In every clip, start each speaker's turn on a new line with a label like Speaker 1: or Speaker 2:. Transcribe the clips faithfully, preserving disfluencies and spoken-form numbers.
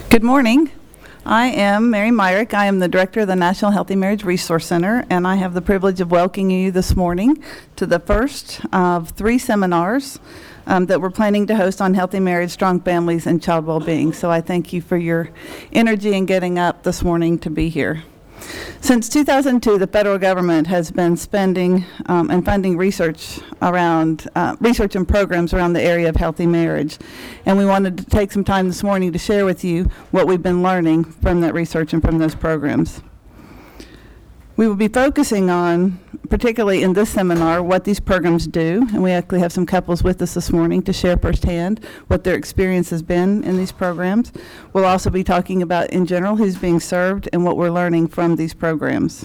Speaker 1: Good morning. I am Mary Myrick. I am the director of the National Healthy Marriage Resource Center, and I have the privilege of welcoming you this morning to the first of three seminars um, that we're planning to host on healthy marriage, strong families, and child well-being. So I thank you for your energy in getting up this morning to be here. Since two thousand two, the federal government has been spending um, and funding research around uh, research and programs around the area of healthy marriage. And we wanted to take some time this morning to share with you what we've been learning from that research and from those programs. We will be focusing on, particularly in this seminar, what these programs do. And we actually have some couples with us this morning to share firsthand what their experience has been in these programs. We'll also be talking about, in general, who's being served and what we're learning from these programs.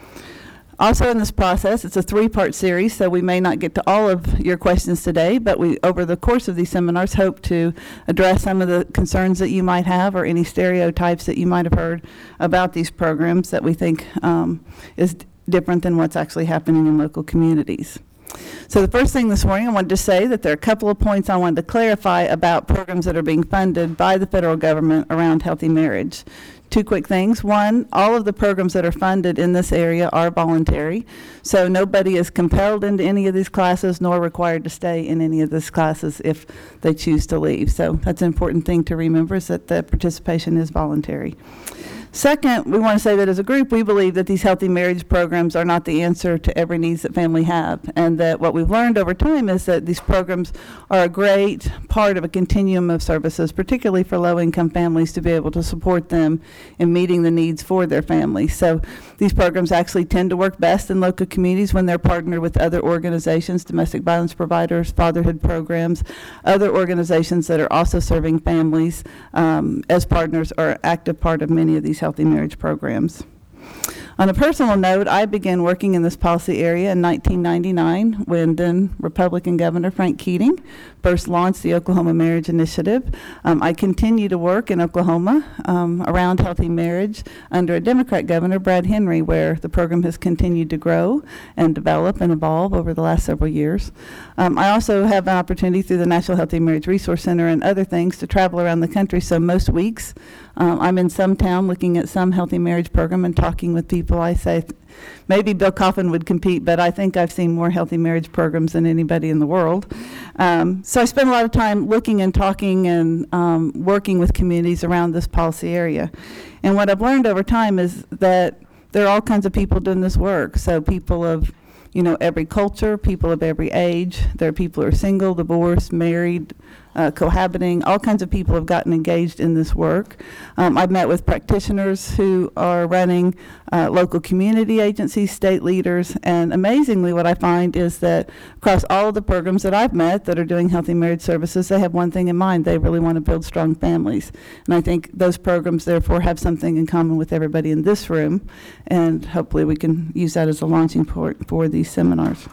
Speaker 1: Also in this process, it's a three-part series, so we may not get to all of your questions today, but we, over the course of these seminars, hope to address some of the concerns that you might have or any stereotypes that you might have heard about these programs that we think um, is d- different than what's actually happening in local communities. So the first thing this morning, I wanted to say that there are a couple of points I wanted to clarify about programs that are being funded by the federal government around healthy marriage. Two quick things. One, all of the programs that are funded in this area are voluntary, so nobody is compelled into any of these classes nor required to stay in any of these classes if they choose to leave. So that's an important thing to remember, is that the participation is voluntary. Second, we want to say that as a group, we believe that these healthy marriage programs are not the answer to every needs that family have, and that what we've learned over time is that these programs are a great part of a continuum of services, particularly for low-income families, to be able to support them in meeting the needs for their families. So these programs actually tend to work best in local communities when they're partnered with other organizations, domestic violence providers, fatherhood programs, other organizations that are also serving families um, as partners or an active part of many of these healthy marriage programs. On a personal note, I began working in this policy area in nineteen ninety-nine when then Republican Governor Frank Keating first launched the Oklahoma Marriage Initiative. Um, I continue to work in Oklahoma um, around healthy marriage under a Democrat governor, Brad Henry, where the program has continued to grow and develop and evolve over the last several years. Um, I also have an opportunity through the National Healthy Marriage Resource Center and other things to travel around the country, so most weeks um, I'm in some town looking at some healthy marriage program and talking with people. I say th- maybe Bill Coffin would compete, but I think I've seen more healthy marriage programs than anybody in the world. Um, so I spend a lot of time looking and talking and um, working with communities around this policy area. And what I've learned over time is that there are all kinds of people doing this work. So people of, you know, every culture, people of every age. There are people who are single, divorced, married, uh, cohabiting. All kinds of people have gotten engaged in this work. Um, I've met with practitioners who are running uh, local community agencies, state leaders, and amazingly what I find is that across all of the programs that I've met that are doing healthy marriage services, they have one thing in mind: they really want to build strong families. And I think those programs therefore have something in common with everybody in this room, and hopefully we can use that as a launching point for these seminars.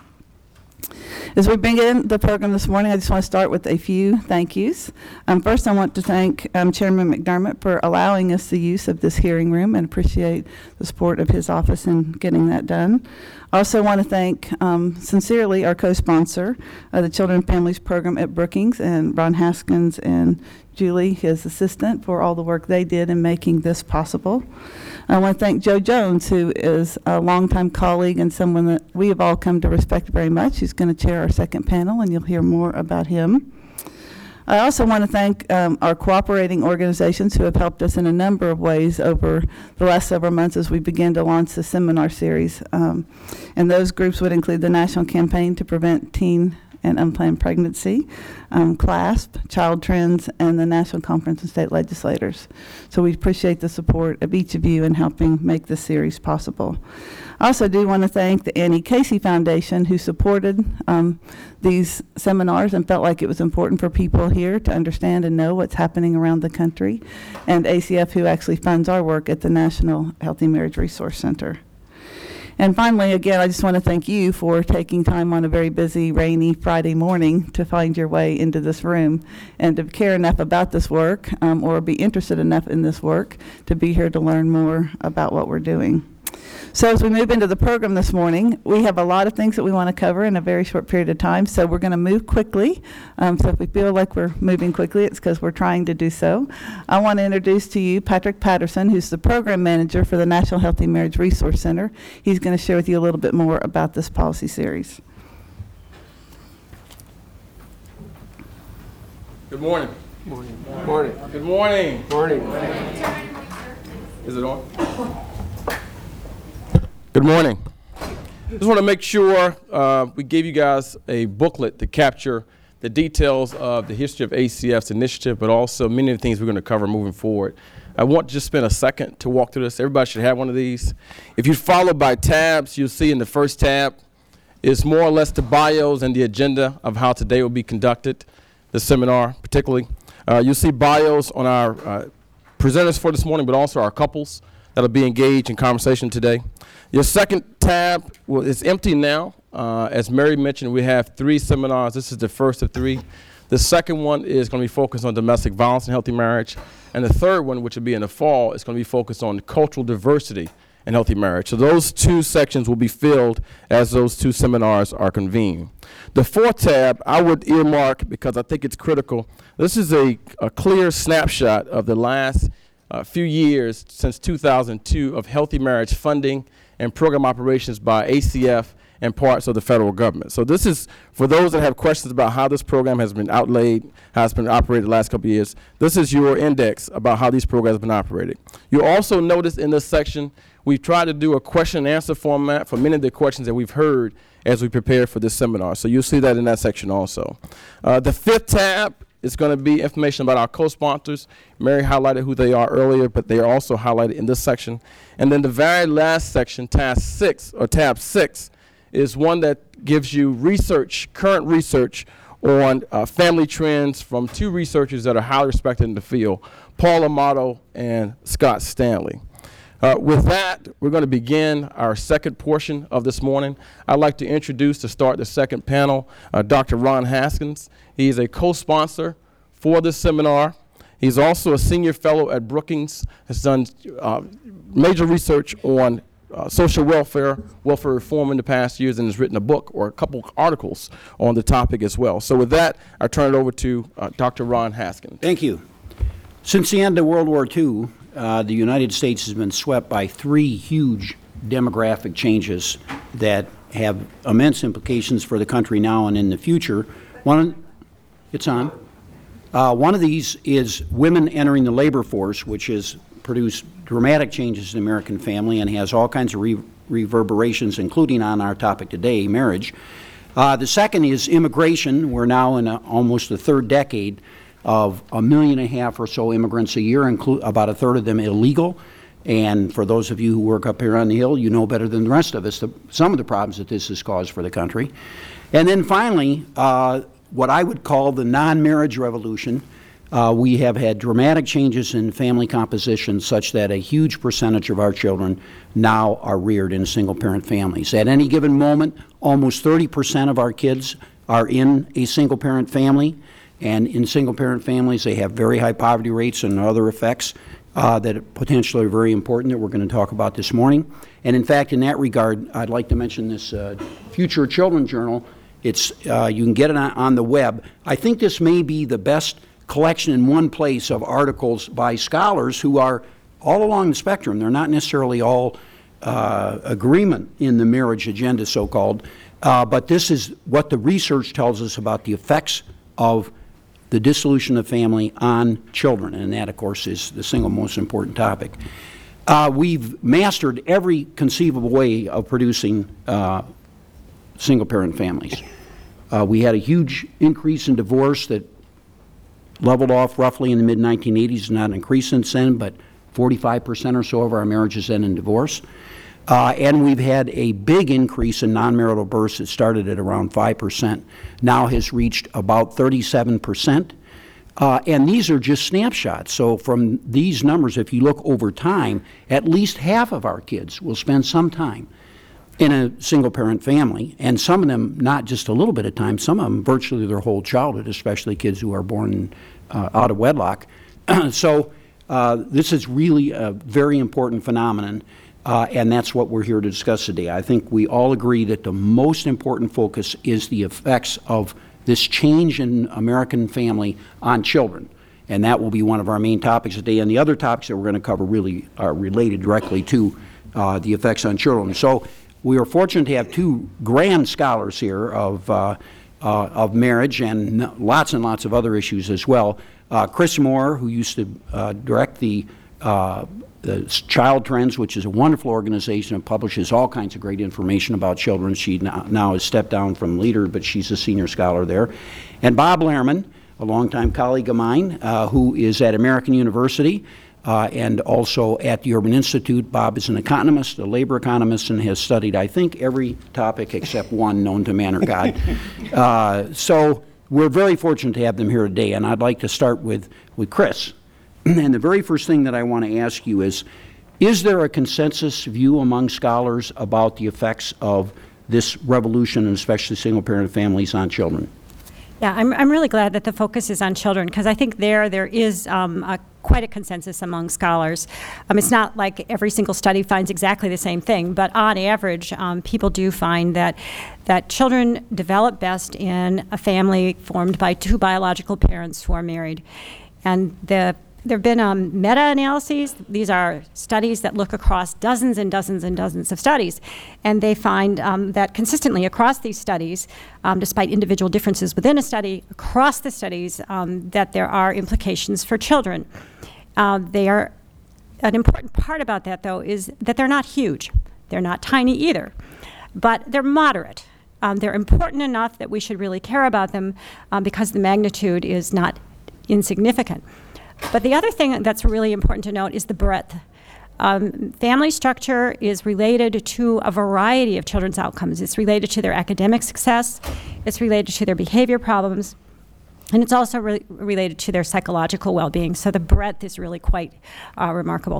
Speaker 1: As we begin the program this morning, I just want to start with a few thank yous. Um, first, I want to thank um, Chairman McDermott for allowing us the use of this hearing room and appreciate the support of his office in getting that done. I also want to thank um, sincerely our co-sponsor, uh, the Children and Families Program at Brookings, and Ron Haskins and Julie, his assistant, for all the work they did in making this possible. I want to thank Joe Jones, who is a longtime colleague and someone that we have all come to respect very much. He's going to chair our second panel, and you'll hear more about him. I also want to thank um, our cooperating organizations who have helped us in a number of ways over the last several months as we begin to launch the seminar series. Um, and those groups would include the National Campaign to Prevent Teen and Unplanned Pregnancy, um, CLASP, Child Trends, and the National Conference of State Legislators. So we appreciate the support of each of you in helping make this series possible. I also do want to thank the Annie Casey Foundation, who supported um, these seminars and felt like it was important for people here to understand and know what's happening around the country, and A C F, who actually funds our work at the National Healthy Marriage Resource Center. And finally, again, I just want to thank you for taking time on a very busy, rainy Friday morning to find your way into this room and to care enough about this work um, or be interested enough in this work to be here to learn more about what we're doing. So as we move into the program this morning, we have a lot of things that we want to cover in a very short period of time, so we're going to move quickly. Um, so if we feel like we're moving quickly, it's because we're trying to do so. I want to introduce to you Patrick Patterson, who's the program manager for the National Healthy Marriage Resource Center. He's going to share with you a little bit more about this policy series.
Speaker 2: Good morning.
Speaker 3: Morning. Morning.
Speaker 2: Good morning.
Speaker 3: Morning.
Speaker 2: Is it on? Good morning. Just want to make sure uh, we gave you guys a booklet to capture the details of the history of A C F's initiative, but also many of the things we're going to cover moving forward. I want to just spend a second to walk through this. Everybody should have one of these. If you follow by tabs, you'll see in the first tab is more or less the bios and the agenda of how today will be conducted, the seminar particularly. Uh, you'll see bios on our uh, presenters for this morning, but also our couples that'll be engaged in conversation today. Your second tab well, is empty now. Uh, as Mary mentioned, we have three seminars. This is the first of three. The second one is going to be focused on domestic violence and healthy marriage. And the third one, which will be in the fall, is going to be focused on cultural diversity and healthy marriage. So those two sections will be filled as those two seminars are convened. The fourth tab I would earmark because I think it's critical. This is a, a clear snapshot of the last uh, few years since two thousand two of healthy marriage funding and program operations by A C F and parts of the federal government. So this is, for those that have questions about how this program has been outlaid, how it's been operated the last couple of years, this is your index about how these programs have been operated. You'll also notice in this section, we've tried to do a question and answer format for many of the questions that we've heard as we prepare for this seminar. So you'll see that in that section also. Uh, the fifth tab is going to be information about our co-sponsors. Mary highlighted who they are earlier, but they are also highlighted in this section. And then the very last section, task six, or tab six, is one that gives you research, current research on uh, family trends from two researchers that are highly respected in the field, Paul Amato and Scott Stanley. Uh, with that, we're going to begin our second portion of this morning. I'd like to introduce, to start the second panel, uh, Doctor Ron Haskins. He is a co-sponsor for this seminar. He's also a senior fellow at Brookings, has done uh, major research on uh, social welfare, welfare reform in the past years, and has written a book or a couple articles on the topic as well. So with that, I turn it over to uh, Doctor Ron Haskins.
Speaker 3: Thank you. Since the end of World War Two, uh, the United States has been swept by three huge demographic changes that have immense implications for the country now and in the future. One, it's on. Uh, one of these is women entering the labor force, which has produced dramatic changes in the American family and has all kinds of re reverberations, including on our topic today, marriage. Uh, the second is immigration. We're now in a, almost the third decade of a million and a half or so immigrants a year, include about a third of them illegal. And for those of you who work up here on the Hill, you know better than the rest of us the, some of the problems that this has caused for the country. And then finally, uh, what I would call the non-marriage revolution. Uh, we have had dramatic changes in family composition such that a huge percentage of our children now are reared in single-parent families. At any given moment, almost thirty percent of our kids are in a single-parent family. And in single-parent families, they have very high poverty rates and other effects uh, that potentially are very important that we're going to talk about this morning. And in fact, in that regard, I'd like to mention this uh, Future Children Journal. It's, uh, you can get it on, on the web. I think this may be the best collection in one place of articles by scholars who are all along the spectrum. They're not necessarily all uh, agreement in the marriage agenda, so-called, uh, but this is what the research tells us about the effects of the dissolution of family on children, and that, of course, is the single most important topic. Uh, we've mastered every conceivable way of producing uh, single-parent families. Uh, we had a huge increase in divorce that leveled off roughly in the mid nineteen eighties, not an increase since then, but forty-five percent or so of our marriages end in divorce. Uh, and we've had a big increase in non-marital births that started at around five percent, now has reached about thirty-seven percent. Uh, and these are just snapshots. So from these numbers, if you look over time, at least half of our kids will spend some time in a single-parent family, and some of them not just a little bit of time, some of them virtually their whole childhood, especially kids who are born uh, out of wedlock. So uh, this is really a very important phenomenon. uh, and that's what we're here to discuss today. I think we all agree that the most important focus is the effects of this change in American family on children. And that will be one of our main topics today. And the other topics that we're going to cover really are related directly to uh, the effects on children. So we are fortunate to have two grand scholars here of, uh, uh, of marriage and lots and lots of other issues as well. Uh, Chris Moore, who used to uh, direct the, uh, the Child Trends, which is a wonderful organization and publishes all kinds of great information about children. She now, now has stepped down from leader, but she's a senior scholar there. And Bob Lehrman, a longtime colleague of mine, uh, who is at American University uh, and also at the Urban Institute. Bob is an economist, a labor economist, and has studied, I think, every topic except one known to man or God. Uh, so we're very fortunate to have them here today, and I'd like to start with, with Chris. And the very first thing that I want to ask you is, is there a consensus view among scholars about the effects of this revolution, and especially single-parent families, on children?
Speaker 4: Yeah, I'm, I'm really glad that the focus is on children, because I think there there is um, a, quite a consensus among scholars. Um, it's not like every single study finds exactly the same thing, but on average, um, people do find that that children develop best in a family formed by two biological parents who are married. And the There have been um, meta-analyses. These are studies that look across dozens and dozens and dozens of studies, and they find um, that consistently across these studies, um, despite individual differences within a study, across the studies, um, that there are implications for children. Uh, they are, an important part about that, though, is that they're not huge. They're not tiny either, but they're moderate. Um, they're important enough that we should really care about them um, because the magnitude is not insignificant. But the other thing that's really important to note is the breadth. Um, family structure is related to a variety of children's outcomes. It's related to their academic success, it's related to their behavior problems, and it's also re related to their psychological well-being. So the breadth is really quite uh, remarkable.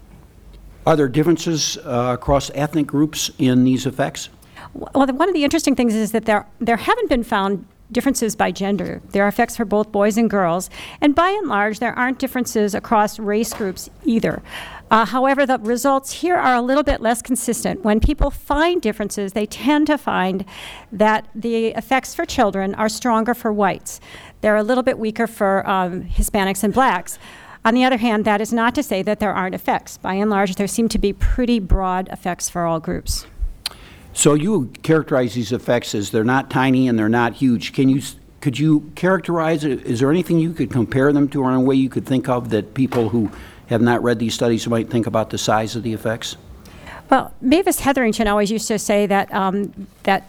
Speaker 3: Are there differences uh, across ethnic groups in these effects?
Speaker 4: Well, the, one of the interesting things is that there, there haven't been found differences by gender. There are effects for both boys and girls, and by and large, there aren't differences across race groups either. Uh, however, the results here are a little bit less consistent. When people find differences, they tend to find that the effects for children are stronger for whites. They're a little bit weaker for um, Hispanics and blacks. On the other hand, that is not to say that there aren't effects. By and large, there seem to be pretty broad effects for all groups.
Speaker 3: So you characterize these effects as they're not tiny and they're not huge. Can you, could you characterize it? Is there anything you could compare them to, or any way you could think of that people who have not read these studies might think about the size of the effects?
Speaker 4: Well, Mavis Hetherington always used to say that um, that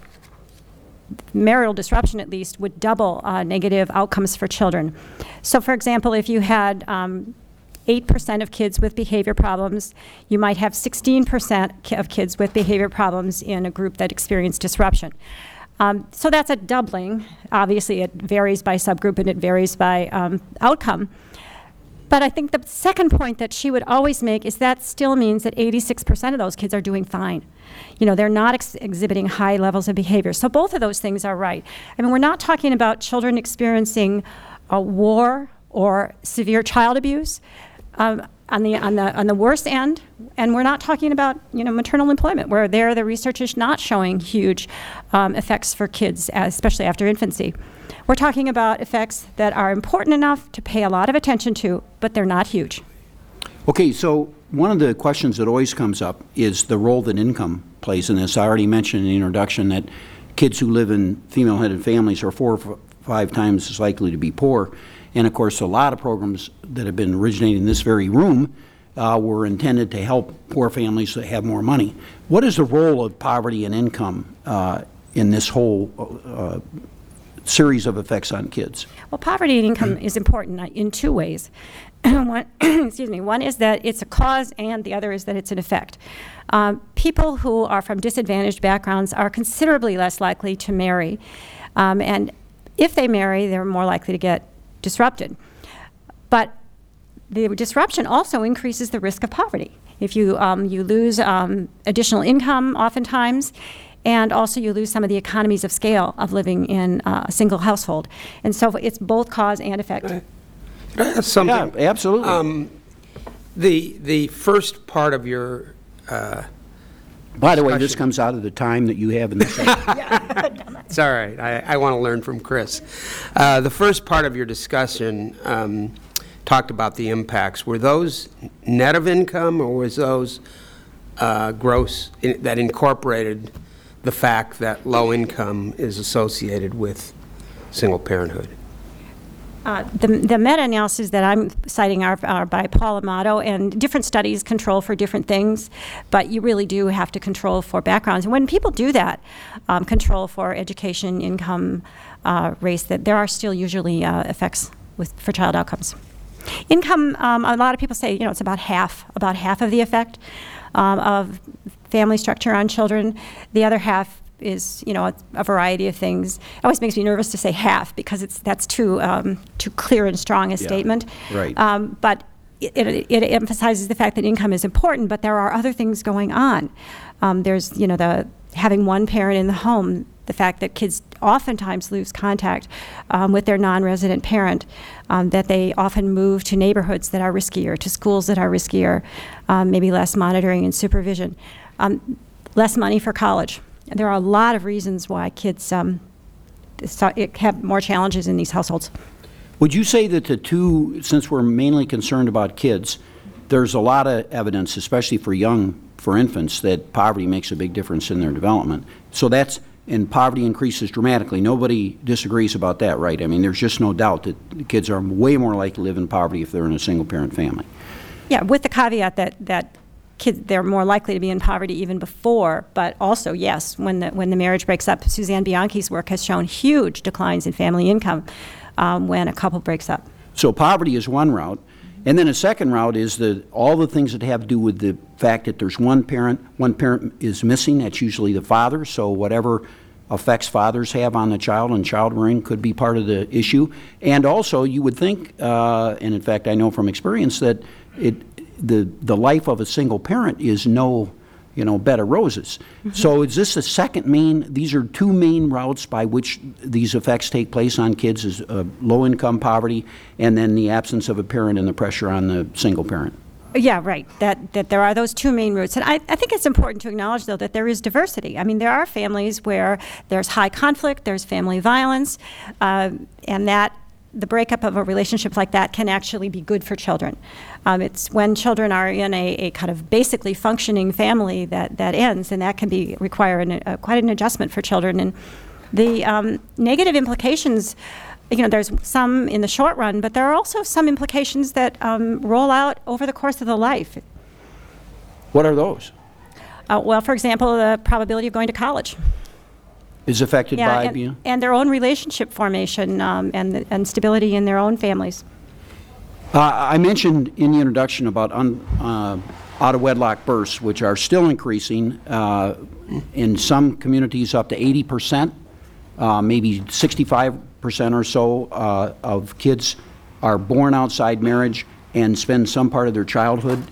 Speaker 4: marital disruption, at least, would double uh, negative outcomes for children. So, for example, if you had um, eight percent of kids with behavior problems, you might have sixteen percent of kids with behavior problems in a group that experienced disruption. Um, so that's a doubling. Obviously, it varies by subgroup and it varies by um, outcome. But I think the second point that she would always make is that still means that eighty-six percent of those kids are doing fine. You know, they're not ex exhibiting high levels of behavior. So both of those things are right. I mean, we're not talking about children experiencing a war or severe child abuse. Um, on the on the on the worst end, and we're not talking about you know maternal employment, where there the research is not showing huge um, effects for kids, especially after infancy. We're talking about effects that are important enough to pay a lot of attention to, but they're not huge.
Speaker 3: Okay, so one of the questions that always comes up is the role that income plays in this. I already mentioned in the introduction that kids who live in female-headed families are four or five times as likely to be poor. And of course, a lot of programs that have been originating in this very room uh, were intended to help poor families that have more money. What is the role of poverty and income uh, in this whole uh, series of effects on kids?
Speaker 4: Well, poverty and income is important in two ways. One, excuse me. One is that it's a cause, and the other is that it's an effect. Um, people who are from disadvantaged backgrounds are considerably less likely to marry, um, and if they marry, they're more likely to get disrupted. But the disruption also increases the risk of poverty. If you, um, you lose um, additional income oftentimes, and also you lose some of the economies of scale of living in uh, a single household. And so it's both cause and effect.
Speaker 5: Can I ask something?
Speaker 3: Yeah, absolutely.
Speaker 5: Um, the, the first part of your uh,
Speaker 3: By the way, this
Speaker 5: discussion.
Speaker 3: comes out of the time that you have in the session.
Speaker 5: It's all right. I, I want to learn from Chris. Uh, the first part of your discussion um, talked about the impacts. Were those net of income, or was those uh, gross in, that incorporated the fact that low income is associated with single parenthood?
Speaker 4: Uh, The, the meta-analyses that I'm citing are, are by Paul Amato, and different studies control for different things, but you really do have to control for backgrounds. And when people do that, um, control for education, income, uh, race, that there are still usually uh, effects with, for child outcomes. Income, um, a lot of people say, you know, it's about half, about half of the effect um, of family structure on children. The other half is, you know, a, a variety of things. It always makes me nervous to say half, because it's that's too um, too clear and strong a
Speaker 3: Yeah,
Speaker 4: statement.
Speaker 3: right.
Speaker 4: Um, but it, it, it emphasizes the fact that income is important, but there are other things going on. Um, there's, you know, the having one parent in the home, the fact that kids oftentimes lose contact um, with their non-resident parent, um, that they often move to neighborhoods that are riskier, to schools that are riskier, um, maybe less monitoring and supervision, um, less money for college. There are a lot of reasons why kids um, so- it have more challenges in these households.
Speaker 3: Would you say that the two, since we're mainly concerned about kids, there's a lot of evidence, especially for young, for infants, that poverty makes a big difference in their development. So that's, and poverty increases dramatically. Nobody disagrees about that, right? I mean, there's just no doubt that the kids are way more likely to live in poverty if they're in a single-parent family.
Speaker 4: Yeah, with the caveat that, that kids, they're more likely to be in poverty even before, but also, yes, when the, when the marriage breaks up. Suzanne Bianchi's work has shown huge declines in family income um, when a couple breaks up.
Speaker 3: So poverty is one route. And then a second route is the, all the things that have to do with the fact that there's one parent, one parent is missing, that's usually the father, so whatever effects fathers have on the child and child rearing could be part of the issue. And also, you would think, uh, and in fact I know from experience, that it, the, the life of a single parent is no, you know, bed of roses. Mm-hmm. So is this the second main, these are two main routes by which these effects take place on kids, is uh, low-income poverty and then the absence of a parent and the pressure on the single parent?
Speaker 4: Yeah, right, that, that there are those two main routes. And I, I think it's important to acknowledge, though, that there is diversity. I mean, there are families where there's high conflict, there's family violence, uh, and that the breakup of a relationship like that can actually be good for children. Um, it's when children are in a, a kind of basically functioning family that, that ends, and that can be require an, uh, quite an adjustment for children. And the um, negative implications, you know, there's some in the short run, but there are also some implications that um, roll out over the course of the life.
Speaker 3: What are those?
Speaker 4: Uh, well, for example, the probability of going to college.
Speaker 3: Is affected
Speaker 4: Yeah,
Speaker 3: by,
Speaker 4: and,
Speaker 3: you know?
Speaker 4: and their own relationship formation um, and, the, and stability in their own families.
Speaker 3: Uh, I mentioned in the introduction about un, uh, out-of-wedlock births, which are still increasing, uh, in some communities up to eighty percent, uh, maybe sixty-five percent or so uh, of kids are born outside marriage and spend some part of their childhood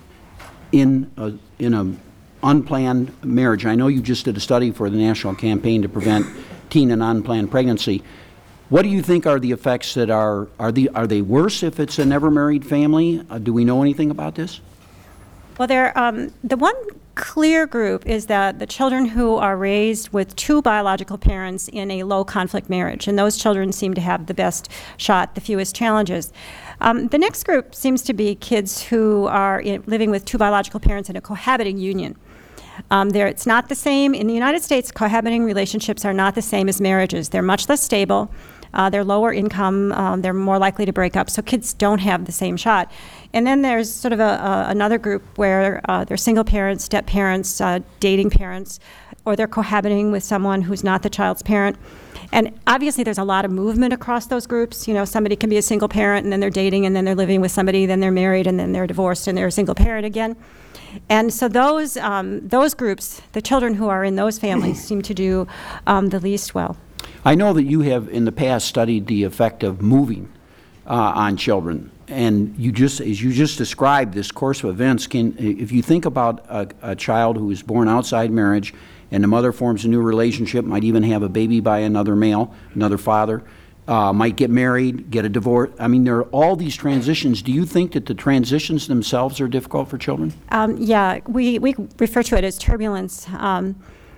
Speaker 3: in a, in a unplanned marriage. I know you just did a study for the National Campaign to Prevent Teen and Unplanned Pregnancy. What do you think are the effects that are, are, the, are they worse if it's a never married family? Uh, do we know anything about this?
Speaker 4: Well, there, um, the one clear group is that the children who are raised with two biological parents in a low conflict marriage, and those children seem to have the best shot, the fewest challenges. Um, the next group seems to be kids who are in, living with two biological parents in a cohabiting union. Um, there, it's not the same. In the United States, cohabiting relationships are not the same as marriages. They're much less stable. Uh, they're lower income. Um, they're more likely to break up. So kids don't have the same shot. And then there's sort of a, a, another group where uh, they're single parents, step parents, uh, dating parents, or they're cohabiting with someone who's not the child's parent. And obviously there's a lot of movement across those groups. You know, somebody can be a single parent and then they're dating and then they're living with somebody, then they're married and then they're divorced and they're a single parent again. And so those, um, those groups, the children who are in those families seem to do um, the least well.
Speaker 3: I know that you have in the past studied the effect of moving uh, on children. And you just, as you just described this course of events, can, if you think about a, a child who is born outside marriage and the mother forms a new relationship, might even have a baby by another male, another father, uh, might get married, get a divorce. I mean, there are all these transitions. Do you think that the transitions themselves are difficult for children?
Speaker 4: Um, yeah, we, we refer to it as turbulence. Um,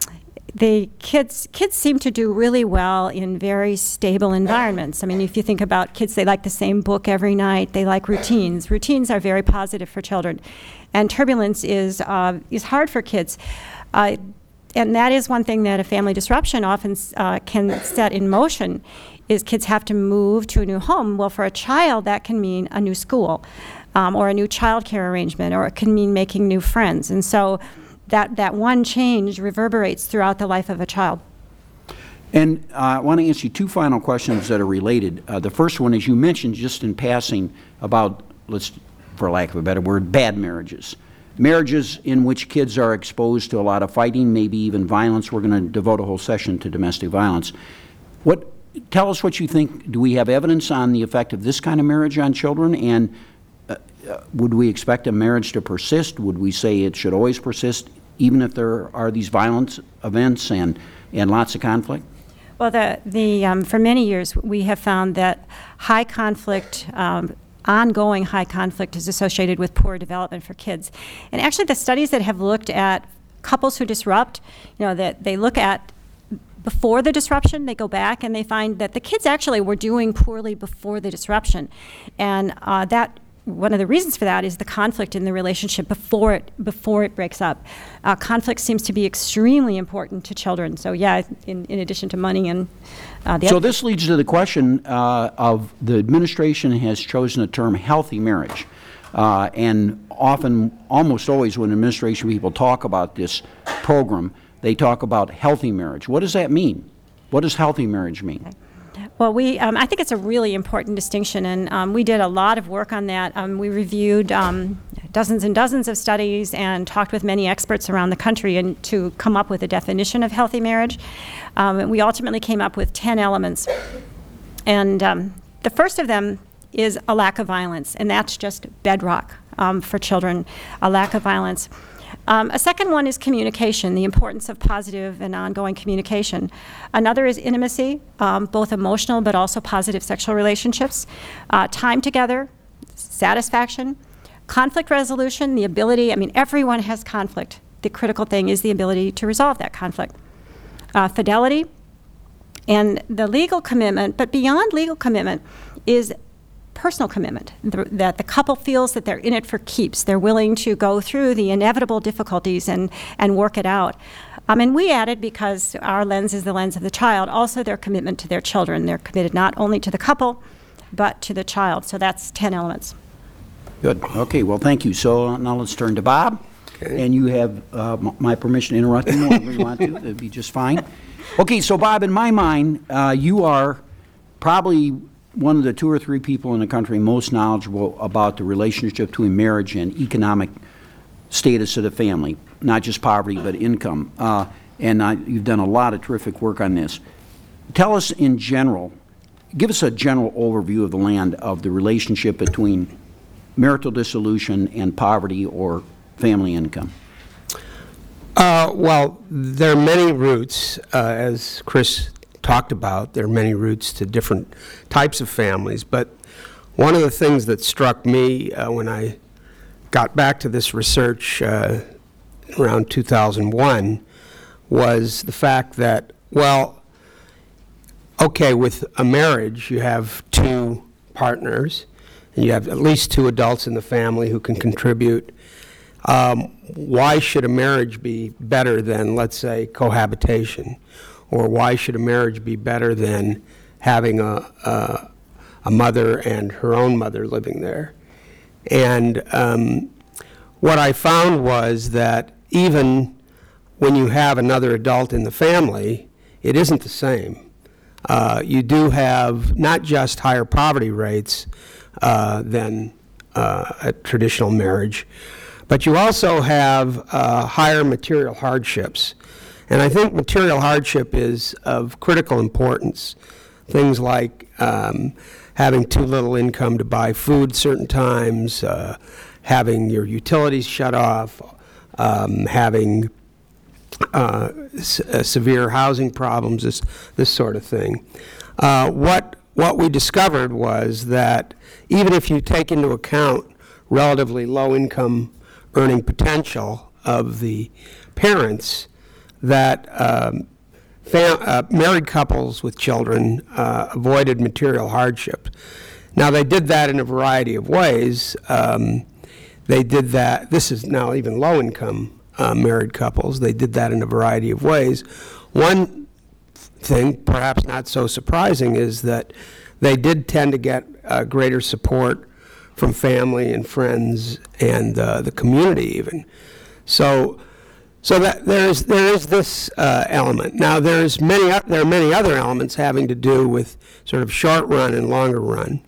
Speaker 4: the kids kids seem to do really well in very stable environments. I mean, if you think about kids, they like the same book every night. They like routines. Routines are very positive for children, and turbulence is uh, is hard for kids. Uh, and that is one thing that a family disruption often uh, can set in motion. Is kids have to move to a new home. Well, for a child, that can mean a new school, um, or a new child care arrangement, or it can mean making new friends. And so that, that one change reverberates throughout the life of a child.
Speaker 3: And uh, I want to ask you two final questions that are related. Uh, the first one is, you mentioned just in passing about, let's, for lack of a better word, bad marriages. Marriages in which kids are exposed to a lot of fighting, maybe even violence. We're going to devote a whole session to domestic violence. What, tell us what you think. Do we have evidence on the effect of this kind of marriage on children? And uh, uh, would we expect a marriage to persist? Would we say it should always persist, even if there are these violent events and, and lots of conflict?
Speaker 4: Well, the, the, um, for many years, we have found that high conflict, um, ongoing high conflict is associated with poor development for kids. And actually, the studies that have looked at couples who disrupt, you know, that they look at before the disruption, they go back and they find that the kids actually were doing poorly before the disruption. And uh, that one of the reasons for that is the conflict in the relationship before it before it breaks up. Uh, conflict seems to be extremely important to children. So yeah, in, in addition to money and uh, the
Speaker 3: So
Speaker 4: other
Speaker 3: this leads to the question uh, of the administration has chosen the term healthy marriage. Uh, and often, almost always when administration people talk about this program, they talk about healthy marriage. What does that mean? What does healthy marriage mean?
Speaker 4: Well, we, um, I think it's a really important distinction, and um, we did a lot of work on that. Um, we reviewed um, dozens and dozens of studies and talked with many experts around the country and to come up with a definition of healthy marriage. Um, and we ultimately came up with ten elements. And um, the first of them is a lack of violence, and that's just bedrock um, for children, a lack of violence. Um, a second one is communication, the importance of positive and ongoing communication. Another is intimacy, um, both emotional but also positive sexual relationships. Uh, time together, satisfaction, conflict resolution, the ability, I mean, everyone has conflict. The critical thing is the ability to resolve that conflict. Uh, fidelity, and the legal commitment, but beyond legal commitment is personal commitment, th that the couple feels that they're in it for keeps. They're willing to go through the inevitable difficulties and, and work it out. Um, and we added, because our lens is the lens of the child, also their commitment to their children. They're committed not only to the couple, but to the child. So that's ten elements.
Speaker 3: Good. Okay, well, thank you. So now let's turn to Bob. Okay. And you have uh, m my permission to interrupt you whenever you want to. That'd be just fine. Okay, so Bob, in my mind, uh, you are probably one of the two or three people in the country most knowledgeable about the relationship between marriage and economic status of the family, not just poverty, but income. Uh, and uh, you've done a lot of terrific work on this. Tell us in general, give us a general overview of the land of the relationship between marital dissolution and poverty or family income.
Speaker 5: Uh, well, there are many roots, uh, as Chris talked about. There are many roots to different types of families, but one of the things that struck me uh, when I got back to this research uh, around two thousand one was the fact that, well, okay, with a marriage you have two partners and you have at least two adults in the family who can contribute. Um, why should a marriage be better than, let's say, cohabitation? Or why should a marriage be better than having a, a, a mother and her own mother living there? And um, what I found was that even when you have another adult in the family, it isn't the same. Uh, you do have not just higher poverty rates uh, than uh, a traditional marriage, but you also have uh, higher material hardships. And I think material hardship is of critical importance. Things like um, having too little income to buy food certain times, uh, having your utilities shut off, um, having uh, s uh, severe housing problems, this, this sort of thing. Uh, what what we discovered was that even if you take into account relatively low income earning potential of the parents, that um, fam- uh, married couples with children uh, avoided material hardship. Now, they did that in a variety of ways. Um, they did that, this is now even low income uh, married couples, they did that in a variety of ways. One thing, perhaps not so surprising, is that they did tend to get uh, greater support from family and friends and uh, the community even. So, so that there is there is this uh, element. Now there's many there are many other elements having to do with sort of short run and longer run.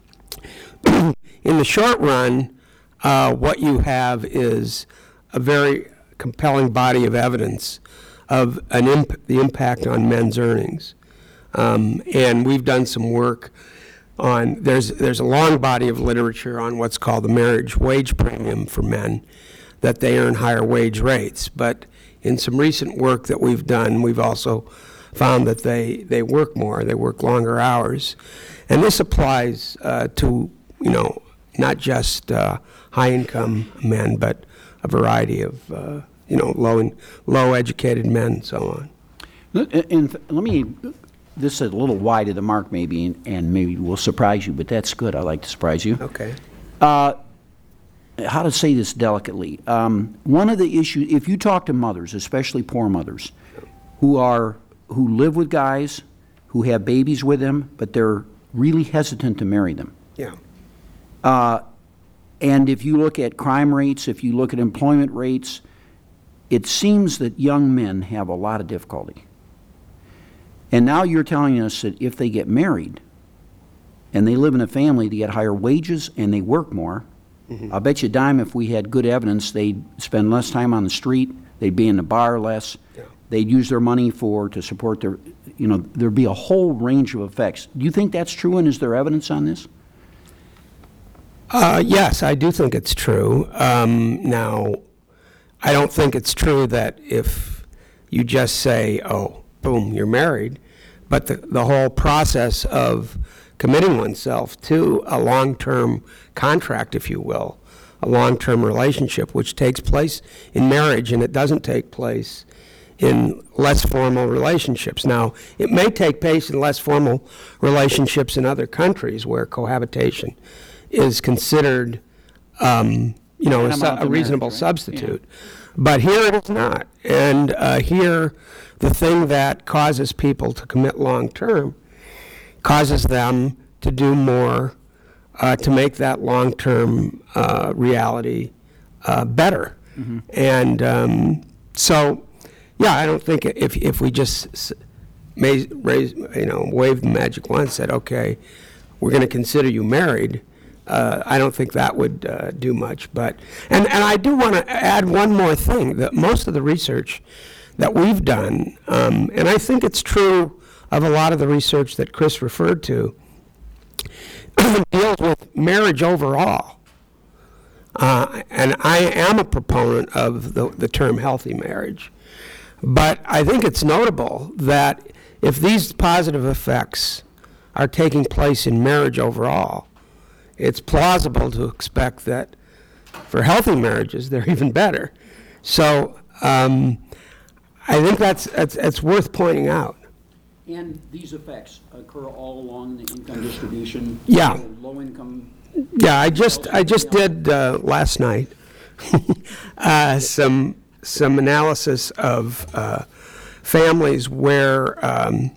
Speaker 5: In the short run, uh, what you have is a very compelling body of evidence of an imp- the impact on men's earnings, um, and we've done some work on. There's there's a long body of literature on what's called the marriage wage premium for men, that they earn higher wage rates. But in some recent work that we've done, we've also found that they, they work more, they work longer hours. And this applies uh, to, you know, not just uh, high-income men, but a variety of, uh, you know, low in, low-educated men and so on.
Speaker 3: And let me, this is a little wide of the mark maybe, and, and maybe will surprise you, but that's good. I like to surprise you.
Speaker 5: Okay.
Speaker 3: Uh, how to say this delicately. Um, one of the issues, if you talk to mothers, especially poor mothers, who are who live with guys, who have babies with them, but they're really hesitant to marry them.
Speaker 5: Yeah.
Speaker 3: Uh, and if you look at crime rates, if you look at employment rates, it seems that young men have a lot of difficulty. And now you're telling us that if they get married and they live in a family, they get higher wages and they work more. Mm-hmm. I'll bet you a dime if we had good evidence, they'd spend less time on the street, they'd be in the bar less, yeah. They'd use their money for to support their, you know, there'd be a whole range of effects. Do you think that's true, and is there evidence on this?
Speaker 5: Uh, yes, I do think it's true. Um, now, I don't think it's true that if you just say, oh, boom, you're married, but the, the whole process of committing oneself to a long-term contract, if you will, a long-term relationship, which takes place in marriage, and it doesn't take place in less formal relationships. Now, it may take place in less formal relationships in other countries where cohabitation is considered, um, you know, a, su- a reasonable marriage, right? substitute. Yeah. But here it is not. And uh, here, the thing that causes people to commit long-term causes them to do more uh, to make that long-term uh, reality uh, better. Mm-hmm. And um, so, yeah, I don't think if if we just may, raise, you know, waved the magic wand and said, okay, we're going to consider you married, uh, I don't think that would uh, do much. But and, and I do want to add one more thing, that most of the research that we've done, um, and I think it's true of a lot of the research that Chris referred to, deals with marriage overall. Uh, and I am a proponent of the, the term healthy marriage. But I think it's notable that if these positive effects are taking place in marriage overall, it's plausible to expect that for healthy marriages, they're even better. So um, I think that's, that's, that's worth pointing out.
Speaker 3: And these effects occur all along the income distribution?
Speaker 5: Yeah.
Speaker 3: So low income?
Speaker 5: Yeah, I just I just did uh, last night uh, some some analysis of uh, families where um,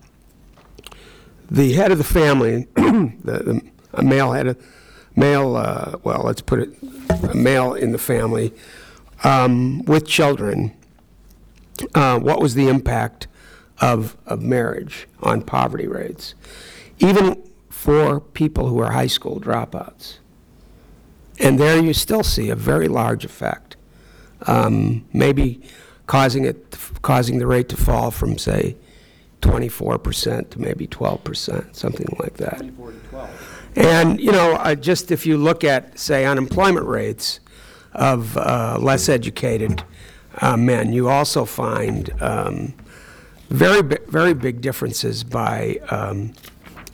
Speaker 5: the head of the family, the, the a male head of male, uh, well, let's put it, a male in the family um, with children. Uh, what was the impact of of marriage on poverty rates, even for people who are high school dropouts? And there you still see a very large effect, um, maybe causing it, causing the rate to fall from, say, twenty-four percent to maybe twelve percent, something like that. twenty-four to twelve. And, you know, uh, just if you look at, say, unemployment rates of uh, less educated uh, men, you also find um, very, bi- very big differences by um,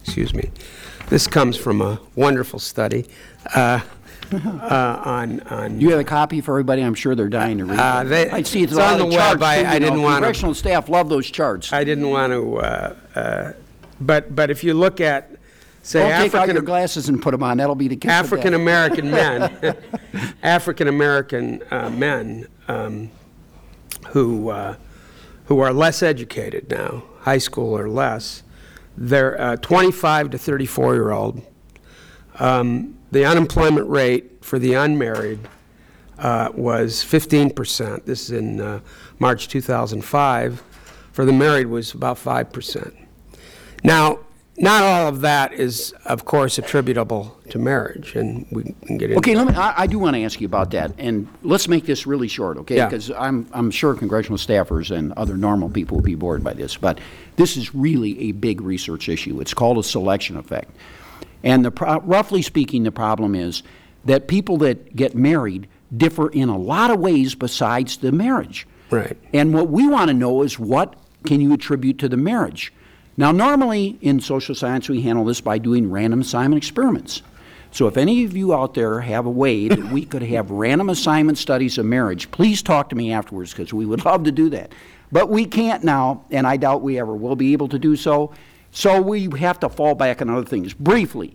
Speaker 5: excuse me. This comes from a wonderful study uh, uh, on, on.
Speaker 3: You have a copy for everybody? I'm sure they're dying to read
Speaker 5: Uh,
Speaker 3: it.
Speaker 5: they-
Speaker 3: I see it's
Speaker 5: it's
Speaker 3: a lot
Speaker 5: on
Speaker 3: of
Speaker 5: the web.
Speaker 3: charts,
Speaker 5: I-
Speaker 3: too,
Speaker 5: I
Speaker 3: you know.
Speaker 5: didn't wanna-
Speaker 3: Congressional staff love those charts.
Speaker 5: I didn't want to, uh, uh, but, but if you look at, say,
Speaker 3: Don't take out your
Speaker 5: African,
Speaker 3: glasses and put them on. That'll be the kiss of death.
Speaker 5: African-American men, African-American uh, men um, who, uh, who are less educated now, high school or less, they're uh, twenty-five to thirty-four-year-old. Um, the unemployment rate for the unmarried uh, was fifteen percent. This is in uh, March two thousand five. For the married was about five percent. Now, not all of that is, of course, attributable to marriage, and we can get into
Speaker 3: Okay, let me, I, I do want to ask you about that, and let's make this really short, okay?
Speaker 5: Yeah.
Speaker 3: Because I'm, I'm sure congressional staffers and other normal people will be bored by this, but this is really a big research issue. It's called a selection effect. And the pro roughly speaking, the problem is that people that get married differ in a lot of ways besides the marriage.
Speaker 5: Right.
Speaker 3: And what we want to know is what can you attribute to the marriage? Now, normally in social science, we handle this by doing random assignment experiments. So if any of you out there have a way that we could have random assignment studies of marriage, please talk to me afterwards, because we would love to do that. But we can't now, and I doubt we ever will be able to do so. So we have to fall back on other things. Briefly,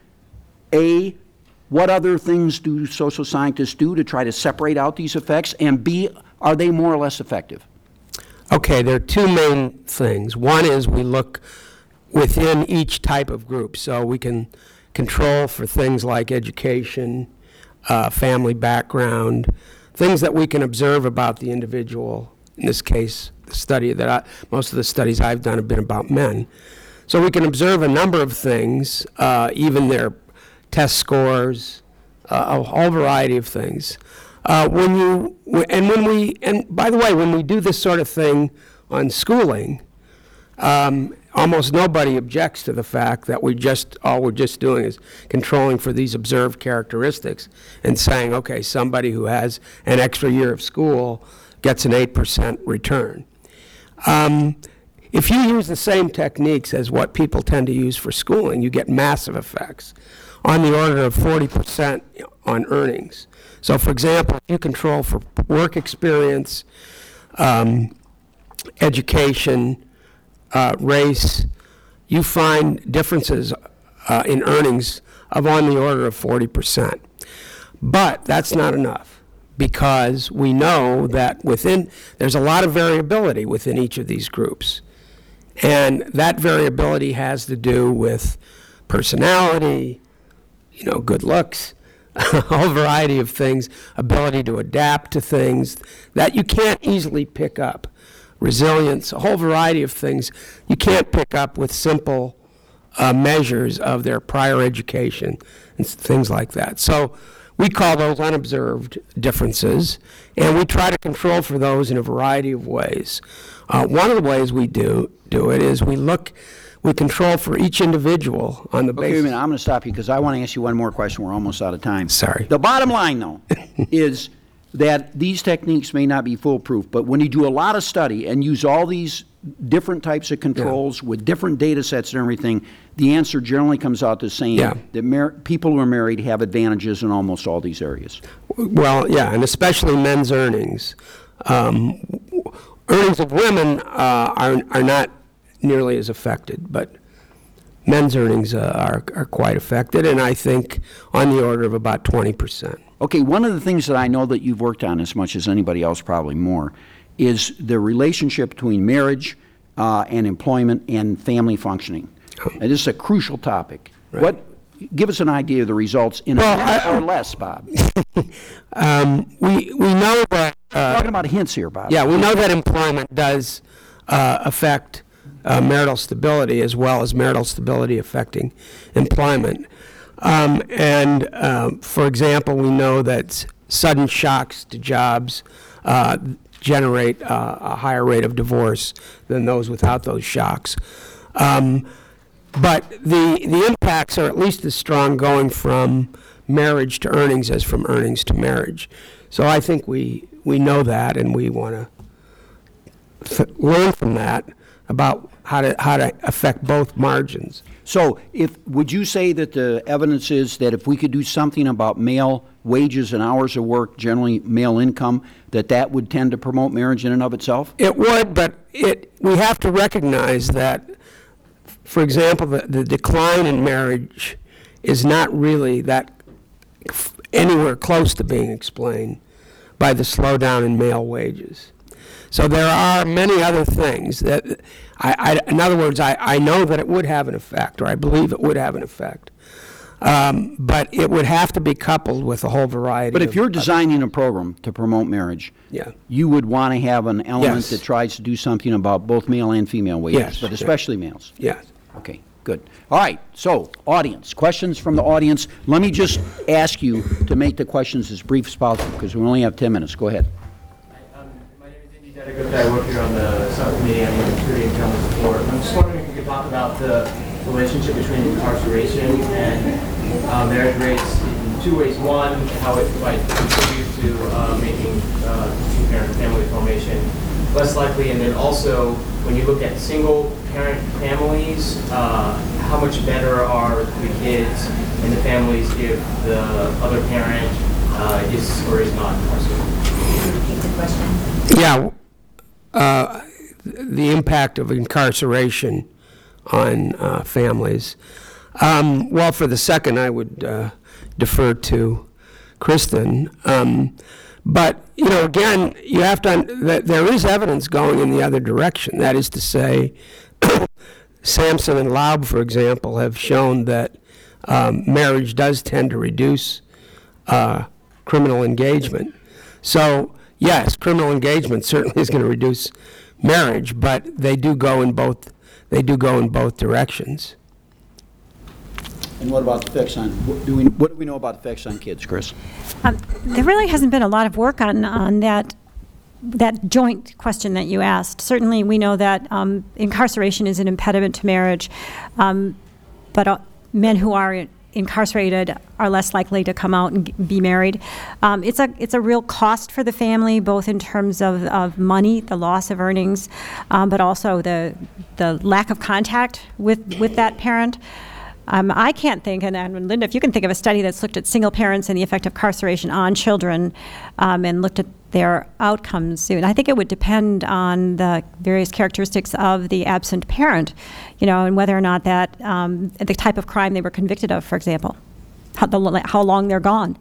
Speaker 3: A, what other things do social scientists do to try to separate out these effects? And B, are they more or less effective?
Speaker 5: Okay, there are two main things. One is we look within each type of group, so we can control for things like education, uh, family background, things that we can observe about the individual. In this case, the study that I, most of the studies I've done have been about men. So we can observe a number of things, uh, even their test scores, uh, a whole variety of things. Uh, when you, and when we, and by the way, when we do this sort of thing on schooling, um, almost nobody objects to the fact that we just, all we're just doing is controlling for these observed characteristics and saying, okay, somebody who has an extra year of school gets an eight percent return. Um, if you use the same techniques as what people tend to use for schooling, you get massive effects on the order of forty percent on earnings. So, for example, if you control for work experience, um, education, uh, race, you find differences uh, in earnings of on the order of forty percent. But that's not enough, because we know that within, there's a lot of variability within each of these groups. And that variability has to do with personality, you know, good looks, a whole variety of things, ability to adapt to things that you can't easily pick up. Resilience, a whole variety of things you can't pick up with simple uh, measures of their prior education and things like that. So we call those unobserved differences, and we try to control for those in a variety of ways. Uh, one of the ways we do do it is we look, we control for each individual on the
Speaker 3: Okay, wait a
Speaker 5: basis.
Speaker 3: minute, I'm going to stop you because I want to ask you one more question. We're almost out of time.
Speaker 5: Sorry.
Speaker 3: The bottom line, though, is that these techniques may not be foolproof, but when you do a lot of study and use all these different types of controls with different data sets and everything, the answer generally comes out the same,
Speaker 5: Yeah.
Speaker 3: that mar people who are married have advantages in almost all these areas.
Speaker 5: Well, yeah, and especially men's earnings. Um, earnings of women uh, are, are not nearly as affected, but men's earnings uh, are, are quite affected, and I think on the order of about twenty percent.
Speaker 3: Okay, one of the things that I know that you've worked on as much as anybody else, probably more, is the relationship between marriage uh, and employment and family functioning. And this is a crucial topic.
Speaker 5: Right.
Speaker 3: What, give us an idea of the results in
Speaker 5: Well,
Speaker 3: a minute
Speaker 5: I-
Speaker 3: or less, Bob.
Speaker 5: Um, we, we know that, uh,
Speaker 3: Talking about hints here, Bob.
Speaker 5: yeah, we know that employment does uh, affect uh, marital stability as well as marital stability affecting employment. Um, and, um, for example, we know that sudden shocks to jobs uh, generate uh, a higher rate of divorce than those without those shocks. Um, but the, the impacts are at least as strong going from marriage to earnings as from earnings to marriage. So I think we, we know that, and we want to learn from that about how to, how to affect both margins.
Speaker 3: So if, would you say that the evidence is that if we could do something about male wages and hours of work, generally male income, that that would tend to promote marriage in and of itself?
Speaker 5: It would, but it, we have to recognize that, for example, the, the decline in marriage is not really that f- anywhere close to being explained by the slowdown in male wages. So there are many other things that, I, I, in other words, I, I know that it would have an effect, or I believe it would have an effect. Um, but it would have to be coupled with a whole variety
Speaker 3: But
Speaker 5: of
Speaker 3: if you're
Speaker 5: other-
Speaker 3: designing a program to promote marriage,
Speaker 5: Yeah.
Speaker 3: you would want to have an element
Speaker 5: Yes.
Speaker 3: that tries to do something about both male and female wages,
Speaker 5: Yes.
Speaker 3: but especially males.
Speaker 5: Yes.
Speaker 3: Okay, good. All right, so, audience, questions from the audience. Let me just ask you to make the questions as brief as possible, because we only have ten minutes. Go ahead.
Speaker 6: Um, My name is Indy Dedegupta. I work here on the subcommittee on the Security and Family Support. I'm just wondering if you could talk about the relationship between incarceration and uh, marriage rates in two ways. One, how it might contribute to uh, making uh, two-parent family formation less likely, and then also, when you look at single-parent families, uh, how much better are the kids and the families if the other parent uh, is or is not incarcerated?
Speaker 7: Can you repeat the question?
Speaker 5: Yeah, uh, the impact of incarceration on uh, families. Um, well, for the second, I would uh, defer to Kristen. Um, but, you know, again, you have to, that there is evidence going in the other direction. That is to say, Sampson and Laub, for example, have shown that um, marriage does tend to reduce uh, criminal engagement. So, yes, criminal engagement certainly is going to reduce marriage, but they do go in both. They do go in both directions.
Speaker 3: And what about the effects on, what do we, what do we know about the effects on kids, Chris?
Speaker 4: Um, There really hasn't been a lot of work on, on that, that joint question that you asked. Certainly, we know that um, incarceration is an impediment to marriage, um, but uh, men who are incarcerated are less likely to come out and g- be married. Um, It's a, it's a real cost for the family, both in terms of, of money, the loss of earnings, um, but also the, the lack of contact with, with that parent. Um, I can't think, and, and Linda, if you can think of a study that's looked at single parents and the effect of incarceration on children, um, and looked at their outcomes soon. I think it would depend on the various characteristics of the absent parent, you know, and whether or not that, um, the type of crime they were convicted of, for example, how, the, how long they're gone.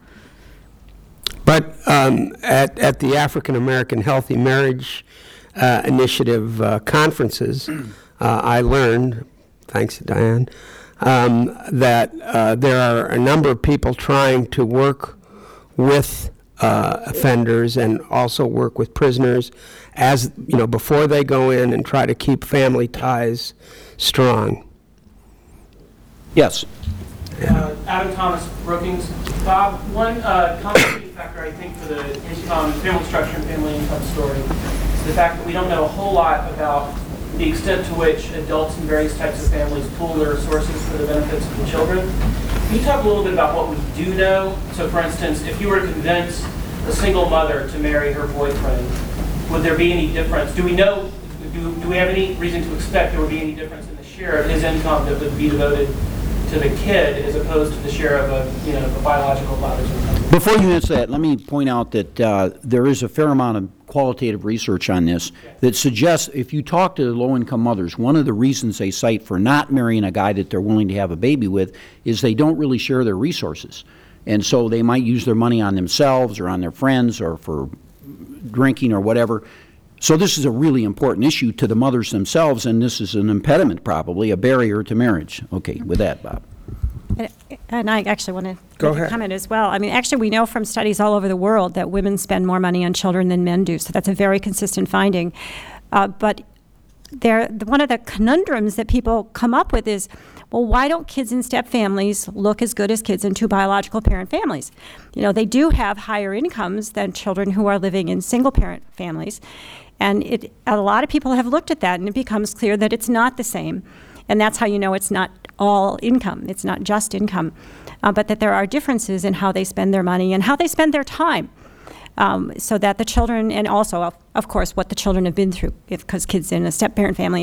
Speaker 5: But um, at, at the African American Healthy Marriage uh, Initiative uh, conferences, uh, I learned, thanks to Diane, um, that uh, there are a number of people trying to work with uh, offenders and also work with prisoners as, you know, before they go in and try to keep family ties strong.
Speaker 3: Yes.
Speaker 6: Uh, Adam Thomas, Brookings. Bob, one uh, complicating factor, I think, for the income, family structure and family income story is the fact that we don't know a whole lot about the extent to which adults in various types of families pool their resources for the benefits of the children. Can you talk a little bit about what we do know? So, for instance, if you were to convince a single mother to marry her boyfriend, would there be any difference? Do we know, do, do we have any reason to expect there would be any difference in the share of his income that would be devoted to the kid as opposed to the share of a, you know, a biological father's income?
Speaker 3: Before you answer that, let me point out that uh, there is a fair amount of qualitative research on this that suggests if you talk to low-income mothers, one of the reasons they cite for not marrying a guy that they're willing to have a baby with is they don't really share their resources. And so they might use their money on themselves or on their friends or for drinking or whatever. So this is a really important issue to the mothers themselves, and this is an impediment, probably, a barrier to marriage. Okay, with that, Bob.
Speaker 4: And- And I actually want to
Speaker 5: Go
Speaker 4: make a
Speaker 5: ahead.
Speaker 4: comment as well. I mean, actually, we know from studies all over the world that women spend more money on children than men do. So that's a very consistent finding. Uh, but there, the- one of the conundrums that people come up with is, well, why don't kids in step families look as good as kids in two biological parent families? You know, they do have higher incomes than children who are living in single parent families. And it, a lot of people have looked at that, and it becomes clear that it's not the same. And that's how you know it's not all income. It's not just income, uh, but that there are differences in how they spend their money and how they spend their time. Um, so that the children, and also, of, of course, what the children have been through, because kids in a step-parent family have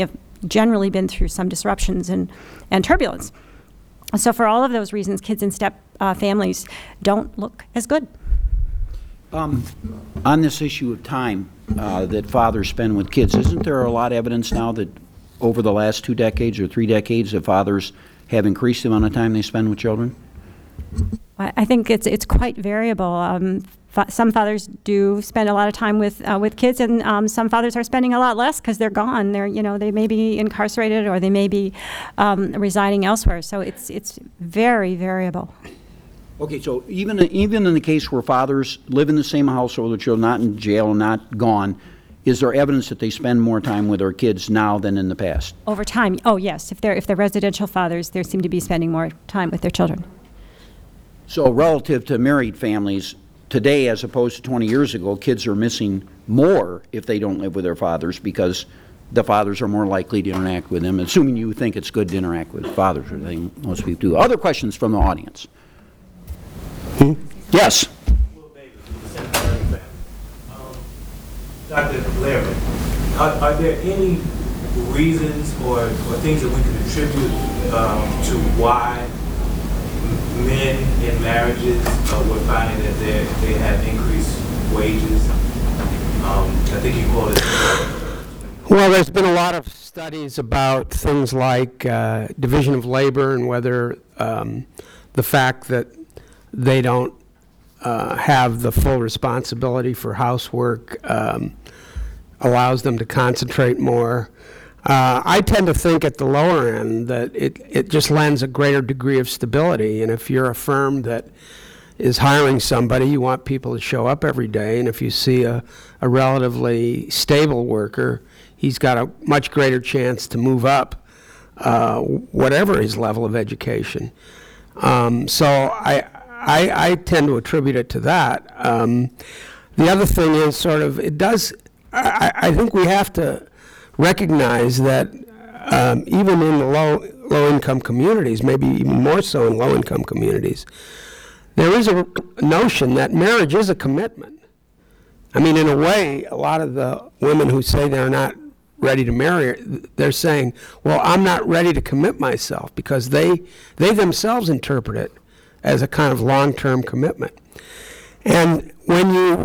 Speaker 4: generally been through some disruptions and, and turbulence. So for all of those reasons, kids in step uh, families don't look as good.
Speaker 3: Um, on this issue of time uh, that fathers spend with kids, isn't there a lot of evidence now that over the last two decades or three decades that fathers have increased the amount of time they spend with children?
Speaker 4: I I think it's it's quite variable. Um, fa- some fathers do spend a lot of time with uh, with kids, and um, some fathers are spending a lot less because they're gone. They're you know they may be incarcerated or they may be um, residing elsewhere. So it's it's very variable.
Speaker 3: Okay, so even even in the case where fathers live in the same household with their children, not in jail, not gone, is there evidence that they spend more time with their kids now than in the past?
Speaker 4: Over time, oh yes, if they're if they're residential fathers, they seem to be spending more time with their children.
Speaker 3: So relative to married families, today as opposed to twenty years ago, kids are missing more if they don't live with their fathers because the fathers are more likely to interact with them, assuming you think it's good to interact with fathers, I think most people do. Other questions from the audience? Hmm? Yes?
Speaker 8: Um, Doctor Larry, are, are there any reasons or, or things that we could attribute um, to why men in marriages uh, were finding that they they have increased wages? Um, I think you called it.
Speaker 5: Well, there's been a lot of studies about things like uh, division of labor and whether um, the fact that they don't uh, have the full responsibility for housework um, allows them to concentrate more. Uh, I tend to think at the lower end that it, it just lends a greater degree of stability. And if you're a firm that is hiring somebody, you want people to show up every day. And if you see a, a relatively stable worker, he's got a much greater chance to move up, uh, whatever his level of education. Um, so I, I, I tend to attribute it to that. Um, the other thing is sort of, it does, I, I think we have to recognize that um, even in the low, low-income communities, maybe even more so in low-income communities, there is a notion that marriage is a commitment. I mean, in a way, a lot of the women who say they're not ready to marry, they're saying, well, I'm not ready to commit myself, because they, they themselves interpret it as a kind of long-term commitment. And when you,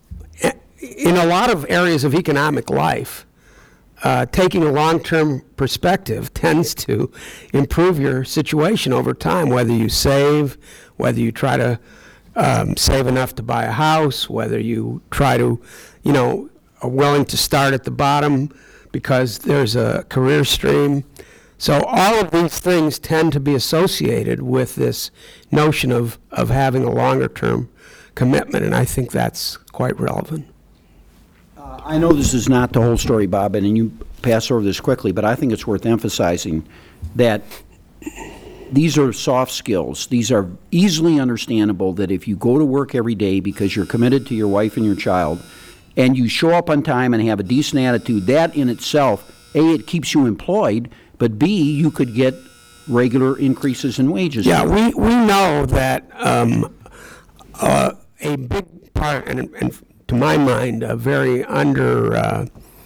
Speaker 5: in a lot of areas of economic life, uh, taking a long-term perspective tends to improve your situation over time, whether you save, whether you try to um, save enough to buy a house, whether you try to, you know, are willing to start at the bottom because there's a career stream. So all of these things tend to be associated with this notion of, of having a longer term commitment, and I think that's quite relevant.
Speaker 3: Uh, I know this is not the whole story, Bob, and you pass over this quickly, but I think it's worth emphasizing that these are soft skills. These are easily understandable, that if you go to work every day because you're committed to your wife and your child, and you show up on time and have a decent attitude, that in itself, A, it keeps you employed, but B, you could get regular increases in wages.
Speaker 5: Yeah, we, we know that um, uh, a big part, and, and to my mind, a very under uh,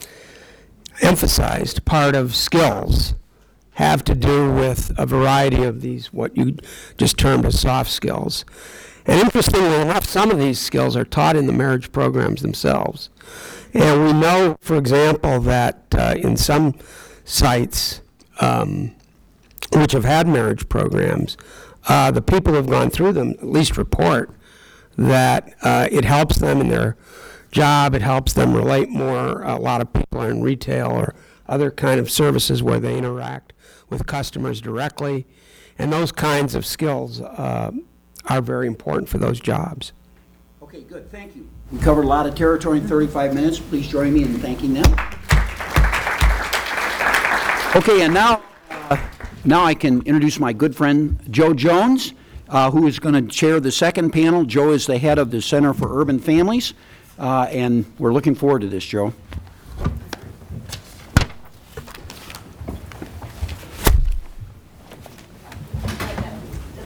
Speaker 5: emphasized part of skills have to do with a variety of these, what you just termed as soft skills. And interestingly enough, some of these skills are taught in the marriage programs themselves. And we know, for example, that uh, in some sites um, which have had marriage programs, uh, the people who have gone through them at least report that uh, it helps them in their job, it helps them relate more. A lot of people are in retail or other kind of services where they interact with customers directly, and those kinds of skills uh, are very important for those jobs.
Speaker 3: Okay, good, thank you. We covered a lot of territory in thirty-five minutes. Please join me in thanking them. Okay, and now, uh, now I can introduce my good friend, Joe Jones, uh, who is going to chair the second panel. Joe is the head of the Center for Urban Families, uh, and we're looking forward to this, Joe.